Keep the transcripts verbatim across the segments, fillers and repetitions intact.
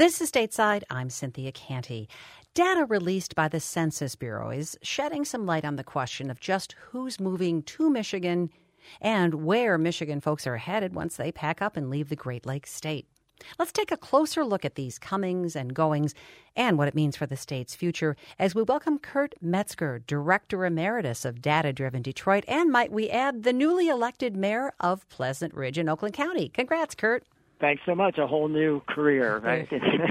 This is Stateside. I'm Cynthia Canty. Data released by the Census Bureau is shedding some light on the question of just who's moving to Michigan and where Michigan folks are headed once they pack up and leave the Great Lakes state. Let's take a closer look at these comings and goings and what it means for the state's future as we welcome Kurt Metzger, Director Emeritus of Data Driven Detroit, and might we add, the newly elected mayor of Pleasant Ridge in Oakland County. Congrats, Kurt. Thanks so much. A whole new career, right?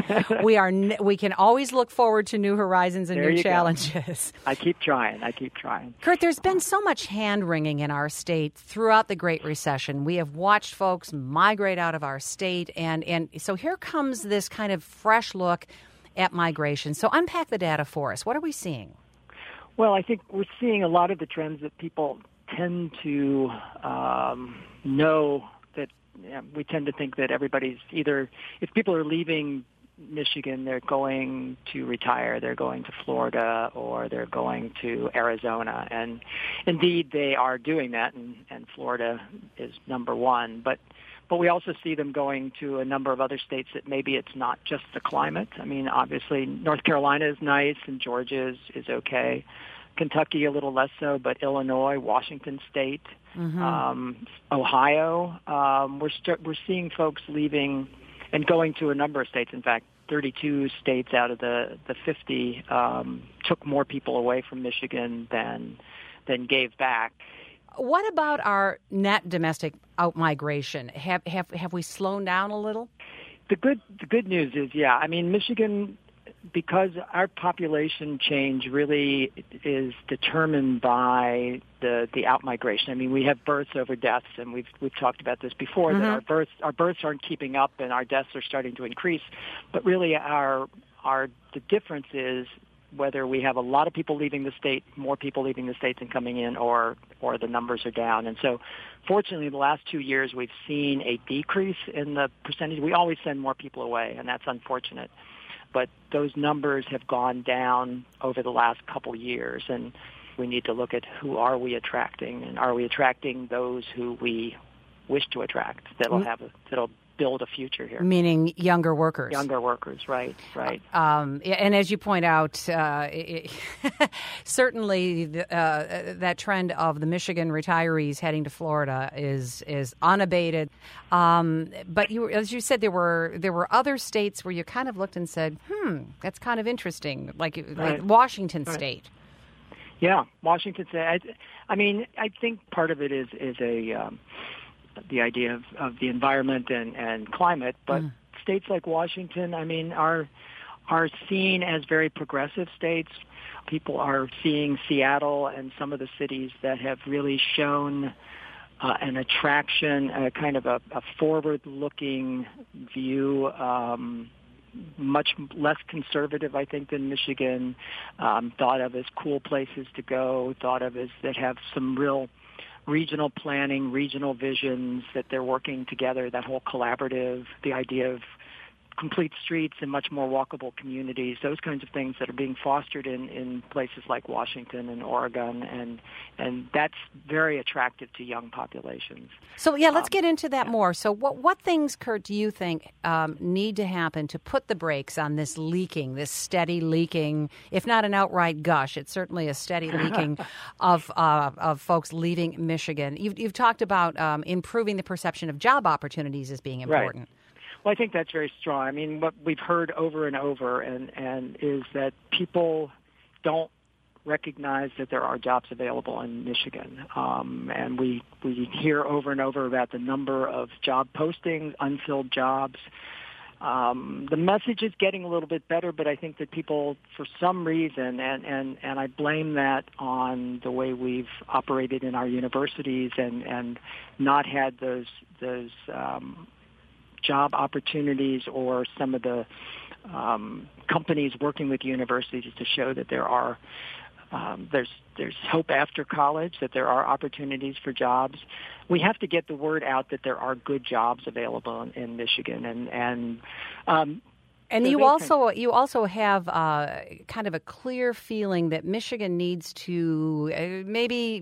we are. We can always look forward to new horizons and there new challenges. Go. I keep trying. I keep trying. Kurt, there's been so much hand-wringing in our state throughout the Great Recession. We have watched folks migrate out of our state, and, and so here comes this kind of fresh look at migration. So unpack the data for us. What are we seeing? Well, I think we're seeing a lot of the trends that people tend to um, know. Yeah, we tend to think that everybody's either, if people are leaving Michigan, they're going to retire, they're going to Florida, or they're going to Arizona. And indeed, they are doing that, and, and Florida is number one. But but we also see them going to a number of other states that maybe it's not just the climate. I mean, obviously, North Carolina is nice, and Georgia is, is okay. Kentucky a little less so, but Illinois, Washington State, mm-hmm. um, Ohio. Um, we're st- we're seeing folks leaving and going to a number of states. In fact, thirty-two states out of the the fifty um, took more people away from Michigan than than gave back. What about our net domestic outmigration? Have have have we slowed down a little? The good the good news is, yeah. I mean, Michigan, because our population change really is determined by the the outmigration. I mean, we have births over deaths, and we've we've talked about this before. Mm-hmm. That our births our births aren't keeping up, and our deaths are starting to increase. But really, our our the difference is whether we have a lot of people leaving the state, more people leaving the state than coming in, or or the numbers are down. And so, fortunately, the last two years we've seen a decrease in the percentage. We always send more people away, and that's unfortunate. But those numbers have gone down over the last couple years, and we need to look at who are we attracting, and are we attracting those who we wish to attract that'll have a, that'll build a future here. Meaning younger workers. Younger workers, right, right. Um, and as you point out, uh, it, certainly the, uh, that trend of the Michigan retirees heading to Florida is is unabated. Um, but you, as you said, there were there were other states where you kind of looked and said, "Hmm, that's kind of interesting," like right. like Washington right. State. Yeah, Washington State. I, I mean, I think part of it is is a um, the idea of, of the environment and, and climate, but mm. states like Washington, I mean, are are seen as very progressive states. People are seeing Seattle and some of the cities that have really shown uh, an attraction, a kind of a, a forward-looking view, um, much less conservative, I think, than Michigan, um, thought of as cool places to go, thought of as that have some real regional planning, regional visions, that they're working together, that whole collaborative, the idea of complete streets and much more walkable communities, those kinds of things that are being fostered in, in places like Washington and Oregon, and and that's very attractive to young populations. So, yeah, let's um, get into that yeah. more. So what, what things, Kurt, do you think um, need to happen to put the brakes on this leaking, this steady leaking, if not an outright gush, it's certainly a steady leaking of uh, of folks leaving Michigan? You've, you've talked about um, improving the perception of job opportunities as being important. Right. Well, I think that's very strong. I mean, what we've heard over and over and, and is that people don't recognize that there are jobs available in Michigan. Um, and we, we hear over and over about the number of job postings, unfilled jobs. Um, the message is getting a little bit better, but I think that people, for some reason, and, and, and I blame that on the way we've operated in our universities and, and not had those those um, job opportunities or some of the um, companies working with universities to show that there are um, there's there's hope after college, that there are opportunities for jobs. We have to get the word out that there are good jobs available in, in Michigan, and and um, And you also you also have uh, kind of a clear feeling that Michigan needs to uh, maybe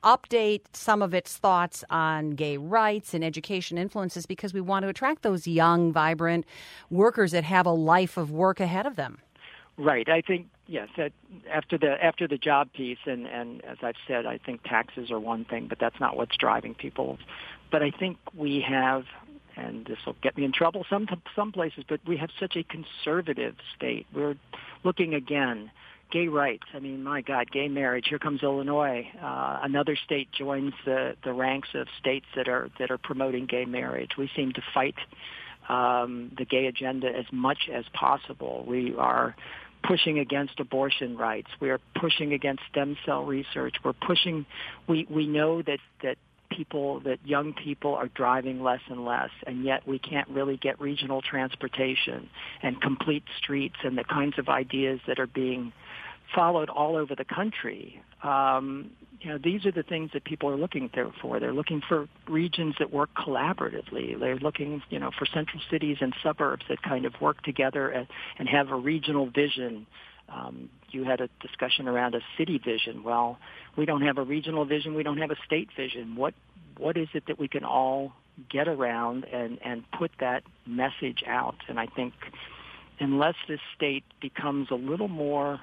update some of its thoughts on gay rights and education influences because we want to attract those young, vibrant workers that have a life of work ahead of them. Right. I think, yes, that after the after the job piece, and, and as I've said, I think taxes are one thing, but that's not what's driving people. But I think we have, and this will get me in trouble some some places, but we have such a conservative state. We're looking again, gay rights. I mean, my God, gay marriage. Here comes Illinois. Uh, another state joins the, the ranks of states that are that are promoting gay marriage. We seem to fight um, the gay agenda as much as possible. We are pushing against abortion rights. We are pushing against stem cell research. We're pushing. We we know that that. people, that young people are driving less and less, and yet we can't really get regional transportation and complete streets and the kinds of ideas that are being followed all over the country. Um, you know, these are the things that people are looking there for. They're looking for regions that work collaboratively. They're looking, you know, for central cities and suburbs that kind of work together and, and have a regional vision. Um, you had a discussion around a city vision. Well, we don't have a regional vision. We don't have a state vision. What what is it that we can all get around and, and put that message out? And I think unless this state becomes a little more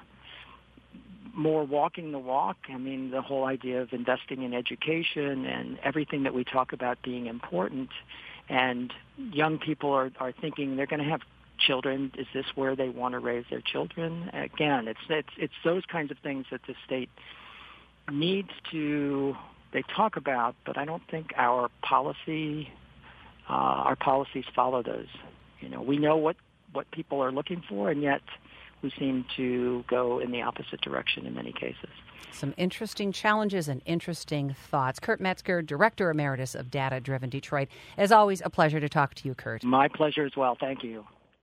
more walking the walk, I mean, the whole idea of investing in education and everything that we talk about being important, and young people are, are thinking they're going to have children. Is this where they want to raise their children? Again, it's it's it's those kinds of things that the state needs to they talk about, but I don't think our policy uh, our policies follow those. You know, we know what, what people are looking for, and yet we seem to go in the opposite direction in many cases. Some interesting challenges and interesting thoughts. Kurt Metzger, Director Emeritus of Data Driven Detroit. As always, a pleasure to talk to you, Kurt. My pleasure as well. Thank you.